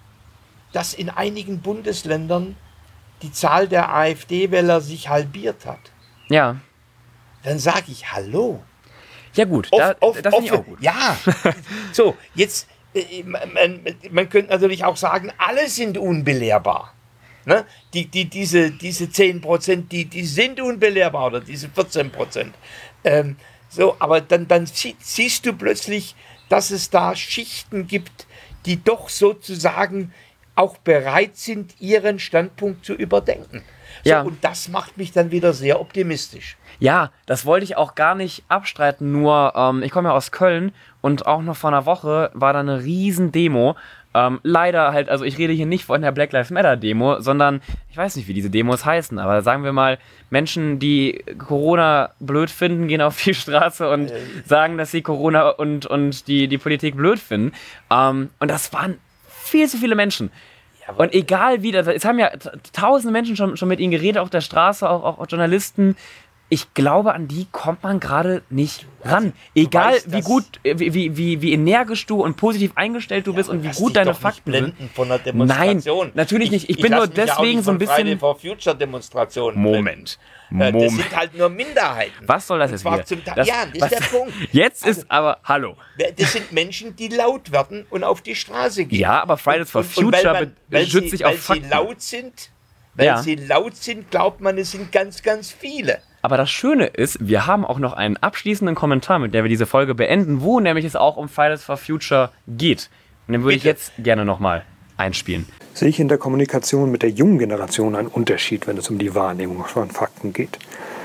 dass in einigen Bundesländern die Zahl der AfD-Wähler sich halbiert hat, ja. dann sage ich Hallo. Ja gut, Off, da, off, das finde ich auch gut. Ja, so, jetzt, äh, man, man könnte natürlich auch sagen, alle sind unbelehrbar. Ne? Die, die, diese, diese zehn Prozent, die, die sind unbelehrbar, oder diese vierzehn Prozent. Ähm, so, aber dann, dann sie, siehst du plötzlich, dass es da Schichten gibt, die doch sozusagen auch bereit sind, ihren Standpunkt zu überdenken. So, ja. Und das macht mich dann wieder sehr optimistisch. Ja, das wollte ich auch gar nicht abstreiten, nur ähm, ich komme ja aus Köln und auch noch vor einer Woche war da eine riesen Demo. Ähm, leider halt, also ich rede hier nicht von der Black Lives Matter Demo, sondern, ich weiß nicht, wie diese Demos heißen, aber sagen wir mal, Menschen, die Corona blöd finden, gehen auf die Straße und äh. sagen, dass sie Corona und, und die, die Politik blöd finden. Ähm, und das waren viel zu viele Menschen. Ja, und egal wie, das, es haben ja tausende Menschen schon, schon mit ihnen geredet, auf der Straße, auch, auch Journalisten. Ich glaube, an die kommt man gerade nicht ran. Egal weißt, wie gut, wie, wie, wie, wie energisch du und positiv eingestellt du ja, bist und wie gut deine Fakten sind. Von der Demonstration. Nein, natürlich nicht. Ich, ich bin nur deswegen ja nicht so ein bisschen... Friday for Future Demonstrationen. Moment. Moment. Das sind halt nur Minderheiten. Was soll das jetzt wieder? Zum das, ja, das was, ist der Punkt. Jetzt also, ist aber, hallo. Das sind Menschen, die laut werden und auf die Straße gehen. Ja, aber Fridays for und, und, Future man, weil schützt sie, sich auf weil Fakten. Weil sie laut sind, weil ja. sie laut sind, glaubt man, es sind ganz, ganz viele. Aber das Schöne ist, wir haben auch noch einen abschließenden Kommentar, mit der wir diese Folge beenden, wo nämlich es auch um Fridays for Future geht. Und den würde ich jetzt gerne nochmal einspielen. Sehe ich in der Kommunikation mit der jungen Generation einen Unterschied, wenn es um die Wahrnehmung von Fakten geht?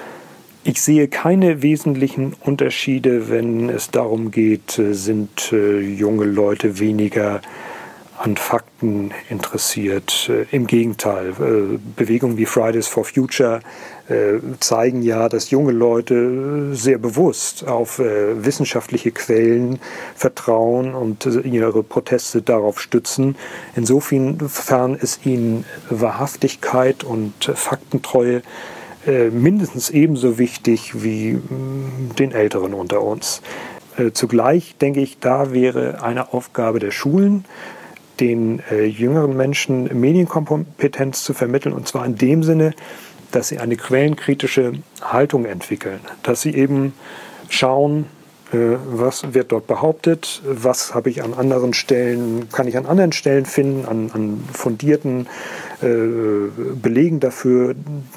Ich sehe keine wesentlichen Unterschiede, wenn es darum geht, sind äh, junge Leute weniger an Fakten interessiert. Äh, Im Gegenteil, äh, Bewegungen wie Fridays for Future äh, zeigen ja, dass junge Leute sehr bewusst auf äh, wissenschaftliche Quellen vertrauen und äh, ihre Proteste darauf stützen. Insofern ist ihnen Wahrhaftigkeit und äh, Faktentreue äh, mindestens ebenso wichtig wie äh, den Älteren unter uns. Äh, zugleich denke ich, da wäre eine Aufgabe der Schulen, den äh, jüngeren Menschen Medienkompetenz zu vermitteln, und zwar in dem Sinne, dass sie eine quellenkritische Haltung entwickeln, dass sie eben schauen, äh, was wird dort behauptet, was habe ich an anderen Stellen, kann ich an anderen Stellen finden, an, an fundierten äh, Belegen dafür,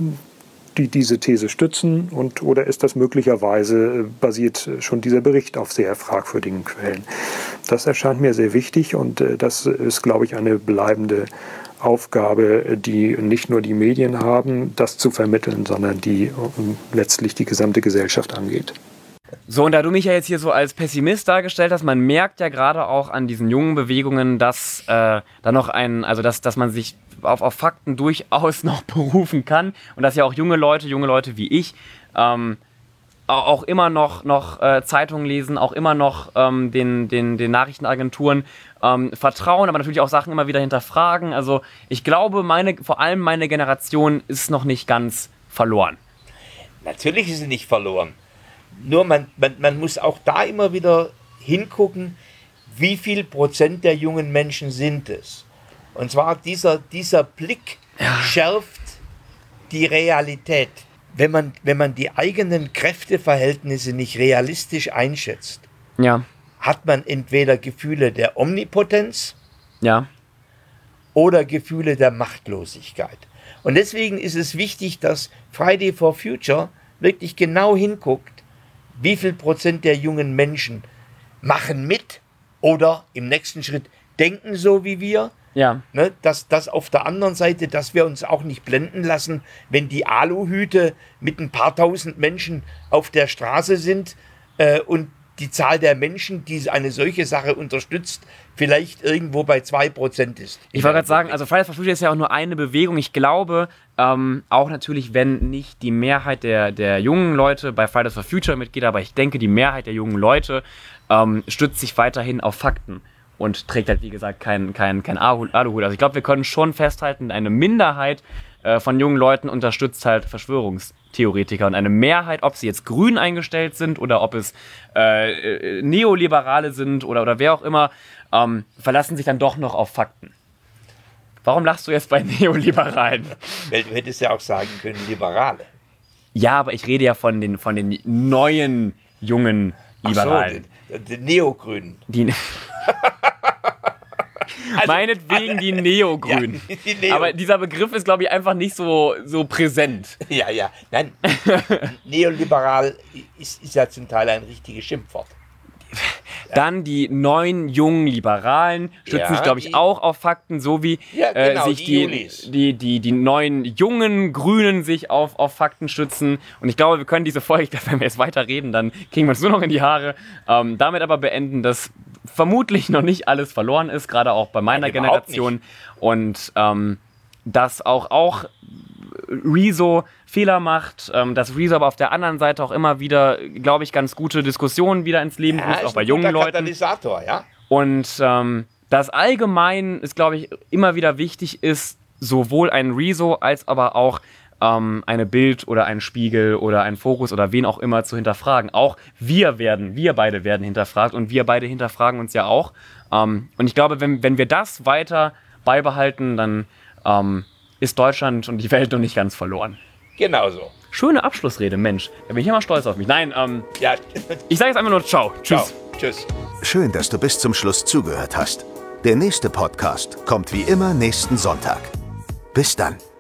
die diese These stützen, und oder ist das möglicherweise, basiert schon dieser Bericht auf sehr fragwürdigen Quellen. Das erscheint mir sehr wichtig, und äh, das ist, glaube ich, eine bleibende Aufgabe, die nicht nur die Medien haben, das zu vermitteln, sondern die um, letztlich die gesamte Gesellschaft angeht. So, und da du mich ja jetzt hier so als Pessimist dargestellt hast, man merkt ja gerade auch an diesen jungen Bewegungen, dass äh, da noch ein, also dass, dass man sich auf, auf Fakten durchaus noch berufen kann und dass ja auch junge Leute, junge Leute wie ich, ähm, auch immer noch, noch äh, Zeitungen lesen, auch immer noch ähm, den, den, den Nachrichtenagenturen ähm, vertrauen, aber natürlich auch Sachen immer wieder hinterfragen. Also ich glaube, meine, vor allem meine Generation ist noch nicht ganz verloren. Natürlich ist sie nicht verloren. Nur man, man, man muss auch da immer wieder hingucken, wie viel Prozent der jungen Menschen sind es. Und zwar dieser, dieser Blick ja. schärft die Realität. Wenn man, wenn man die eigenen Kräfteverhältnisse nicht realistisch einschätzt, ja. hat man entweder Gefühle der Omnipotenz Ja. oder Gefühle der Machtlosigkeit. Und deswegen ist es wichtig, dass Friday for Future wirklich genau hinguckt, wie viel Prozent der jungen Menschen machen mit oder im nächsten Schritt denken so wie wir. Ja. Ne, dass das auf der anderen Seite, dass wir uns auch nicht blenden lassen, wenn die Aluhüte mit ein paar tausend Menschen auf der Straße sind äh, und die Zahl der Menschen, die eine solche Sache unterstützt, vielleicht irgendwo bei zwei Prozent ist. Ich wollte gerade sagen, also Fridays for Future ist ja auch nur eine Bewegung. Ich glaube, ähm, auch natürlich, wenn nicht die Mehrheit der, der jungen Leute bei Fridays for Future mitgeht, aber ich denke, die Mehrheit der jungen Leute ähm, stützt sich weiterhin auf Fakten. Und trägt halt, wie gesagt, kein, kein, kein Aluhut. Also ich glaube, wir können schon festhalten, eine Minderheit äh, von jungen Leuten unterstützt halt Verschwörungstheoretiker. Und eine Mehrheit, ob sie jetzt grün eingestellt sind oder ob es äh, äh, Neoliberale sind oder, oder wer auch immer, ähm, verlassen sich dann doch noch auf Fakten. Warum lachst du jetzt bei Neoliberalen? Weil du hättest ja auch sagen können, Liberale. Ja, aber ich rede ja von den, von den neuen, jungen Liberalen. Ach so, die, die Neogrünen. Die Also, meinetwegen die Neogrünen. Ja, die Neo. Aber dieser Begriff ist, glaube ich, einfach nicht so, so präsent. Ja, ja. Nein, neoliberal ist, ist ja zum Teil ein richtiges Schimpfwort. Dann die neuen jungen Liberalen stützen Ja, sich, glaube ich, die- auch auf Fakten, so wie Ja, genau, äh, sich die die, Julis. die, die, die neuen jungen Grünen sich auf, auf Fakten stützen. Und ich glaube, wir können diese Folge, wenn wir jetzt weiter reden, dann kriegen wir uns nur noch in die Haare. Ähm, damit aber beenden, dass vermutlich noch nicht alles verloren ist, gerade auch bei meiner Nein, überhaupt Generation. Und ähm, dass auch, auch Rezo Fehler macht, ähm, dass Rezo aber auf der anderen Seite auch immer wieder, glaube ich, ganz gute Diskussionen wieder ins Leben Ja, ruft, ist auch bei ein jungen guter Leuten. Katalysator, ja. Und ähm, das allgemein ist, glaube ich, immer wieder wichtig ist, sowohl ein Rezo als aber auch ähm, eine Bild oder ein Spiegel oder ein Fokus oder wen auch immer zu hinterfragen. Auch wir werden, wir beide werden hinterfragt und wir beide hinterfragen uns ja auch. Ähm, und ich glaube, wenn, wenn wir das weiter beibehalten, dann ähm, ist Deutschland und die Welt noch nicht ganz verloren. Genau so. Schöne Abschlussrede, Mensch. Da bin ich immer stolz auf mich. Nein, ähm, Ja, ich sage jetzt einfach nur Ciao. Tschüss. ciao. Tschüss. Schön, dass du bis zum Schluss zugehört hast. Der nächste Podcast kommt wie immer nächsten Sonntag. Bis dann.